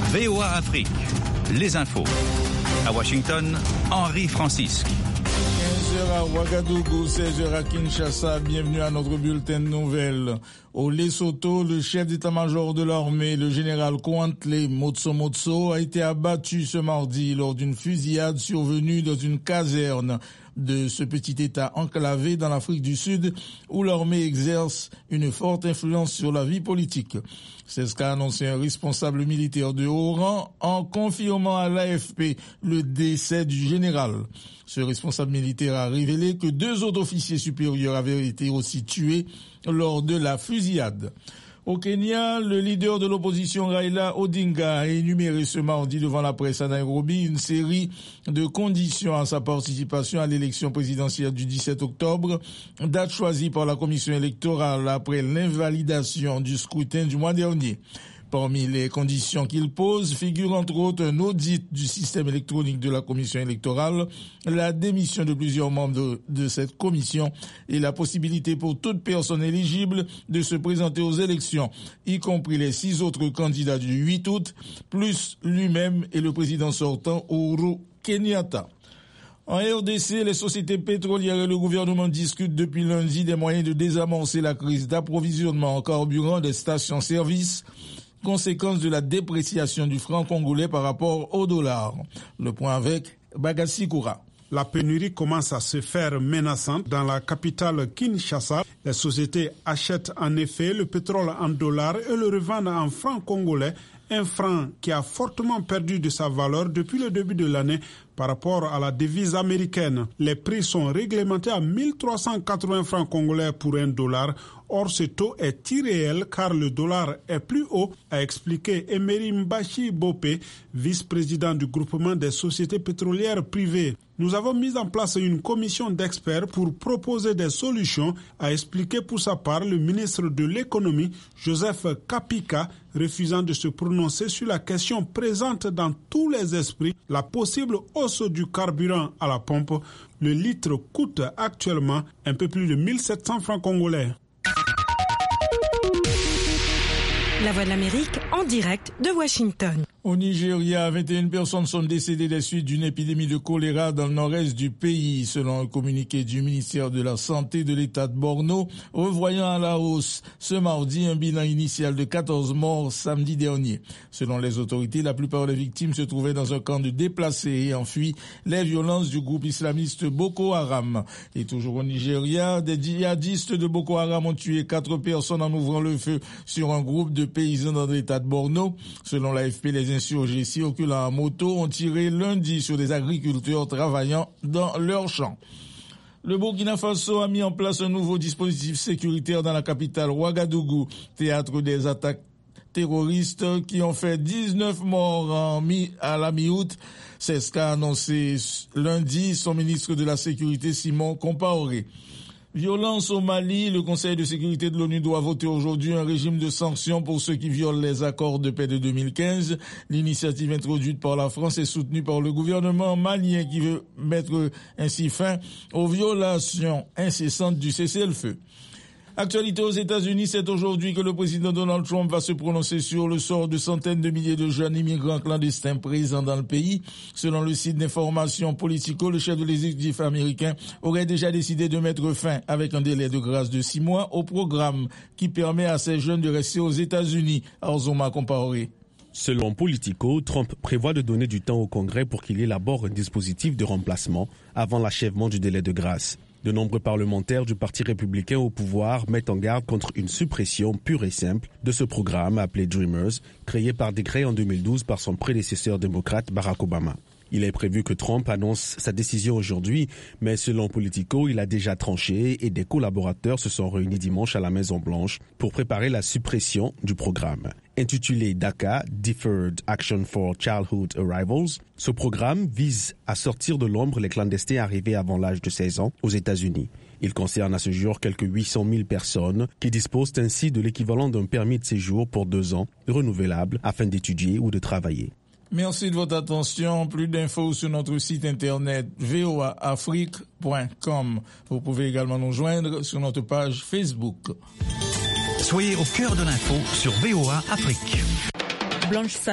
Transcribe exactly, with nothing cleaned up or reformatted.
V O A Afrique, les infos. À Washington, Henri Francisque. quinze heures à Ouagadougou, seize heures à Kinshasa. Bienvenue à notre bulletin de nouvelles. Au Lesotho, le chef d'état-major de l'armée, le général Coantlé Motso Motso, a été abattu ce mardi lors d'une fusillade survenue dans une caserne de ce petit État enclavé dans l'Afrique du Sud où l'armée exerce une forte influence sur la vie politique. C'est ce qu'a annoncé un responsable militaire de haut rang en confirmant à l'A F P le décès du général. Ce responsable militaire a révélé que deux autres officiers supérieurs avaient été aussi tués lors de la fusillade. Au Kenya, le leader de l'opposition Raila Odinga a énuméré ce mardi devant la presse à Nairobi une série de conditions à sa participation à l'élection présidentielle du dix-sept octobre, date choisie par la commission électorale après l'invalidation du scrutin du mois dernier. Parmi les conditions qu'il pose figure entre autres un audit du système électronique de la commission électorale, la démission de plusieurs membres de, de cette commission et la possibilité pour toute personne éligible de se présenter aux élections, y compris les six autres candidats du huit août, plus lui-même et le président sortant Uhuru Kenyatta. En R D C, les sociétés pétrolières et le gouvernement discutent depuis lundi des moyens de désamorcer la crise d'approvisionnement en carburant des stations-service, conséquence de la dépréciation du franc congolais par rapport au dollar. Le point avec Bagassi Koura. La pénurie commence à se faire menaçante dans la capitale Kinshasa. Les sociétés achètent en effet le pétrole en dollars et le revendent en francs congolais, un franc qui a fortement perdu de sa valeur depuis le début de l'année par rapport à la devise américaine. Les prix sont réglementés à mille trois cent quatre-vingts francs congolais pour un dollar. Or, ce taux est irréel car le dollar est plus haut, a expliqué Emery Mbashi Bopé, vice-président du groupement des sociétés pétrolières privées. Nous avons mis en place une commission d'experts pour proposer des solutions, a expliqué pour sa part le ministre de l'économie, Joseph Kapika, refusant de se prononcer sur la question présente dans tous les esprits, la possible hausse du carburant à la pompe. Le litre coûte actuellement un peu plus de mille sept cents francs congolais. La Voix de l'Amérique en direct de Washington. Au Nigeria, vingt et une personnes sont décédées des suites d'une épidémie de choléra dans le nord-est du pays, selon un communiqué du ministère de la Santé de l'État de Borno, revoyant à la hausse ce mardi un bilan initial de quatorze morts samedi dernier. Selon les autorités, la plupart des victimes se trouvaient dans un camp de déplacés et enfuient les violences du groupe islamiste Boko Haram. Et toujours au Nigeria, des djihadistes de Boko Haram ont tué quatre personnes en ouvrant le feu sur un groupe de paysans dans l'État de Borno. Selon l'A F P, les insurgés circulant en moto ont tiré lundi sur des agriculteurs travaillant dans leurs champs. Le Burkina Faso a mis en place un nouveau dispositif sécuritaire dans la capitale Ouagadougou, théâtre des attaques terroristes qui ont fait dix-neuf morts en mi- à la mi-août. C'est ce qu'a annoncé lundi son ministre de la Sécurité Simon Compaoré. Violence au Mali, le Conseil de sécurité de l'ONU doit voter aujourd'hui un régime de sanctions pour ceux qui violent les accords de paix de deux mille quinze. L'initiative introduite par la France est soutenue par le gouvernement malien qui veut mettre ainsi fin aux violations incessantes du cessez-le-feu. Actualité aux États-Unis, c'est aujourd'hui que le président Donald Trump va se prononcer sur le sort de centaines de milliers de jeunes immigrants clandestins présents dans le pays. Selon le site d'information Politico, le chef de l'exécutif américain aurait déjà décidé de mettre fin, avec un délai de grâce de six mois, au programme qui permet à ces jeunes de rester aux États-Unis. Arzoma Compaoré. Selon Politico, Trump prévoit de donner du temps au Congrès pour qu'il élabore un dispositif de remplacement avant l'achèvement du délai de grâce. De nombreux parlementaires du Parti républicain au pouvoir mettent en garde contre une suppression pure et simple de ce programme appelé Dreamers, créé par décret en deux mille douze par son prédécesseur démocrate Barack Obama. Il est prévu que Trump annonce sa décision aujourd'hui, mais selon Politico, il a déjà tranché et des collaborateurs se sont réunis dimanche à la Maison-Blanche pour préparer la suppression du programme. Intitulé DACA, Deferred Action for Childhood Arrivals, ce programme vise à sortir de l'ombre les clandestins arrivés avant l'âge de seize ans aux États-Unis. Il concerne à ce jour quelques huit cent mille personnes qui disposent ainsi de l'équivalent d'un permis de séjour pour deux ans, renouvelable, afin d'étudier ou de travailler. Merci de votre attention. Plus d'infos sur notre site internet v o a afrique point com. Vous pouvez également nous joindre sur notre page Facebook. Soyez au cœur de l'info sur V O A Afrique. Blanche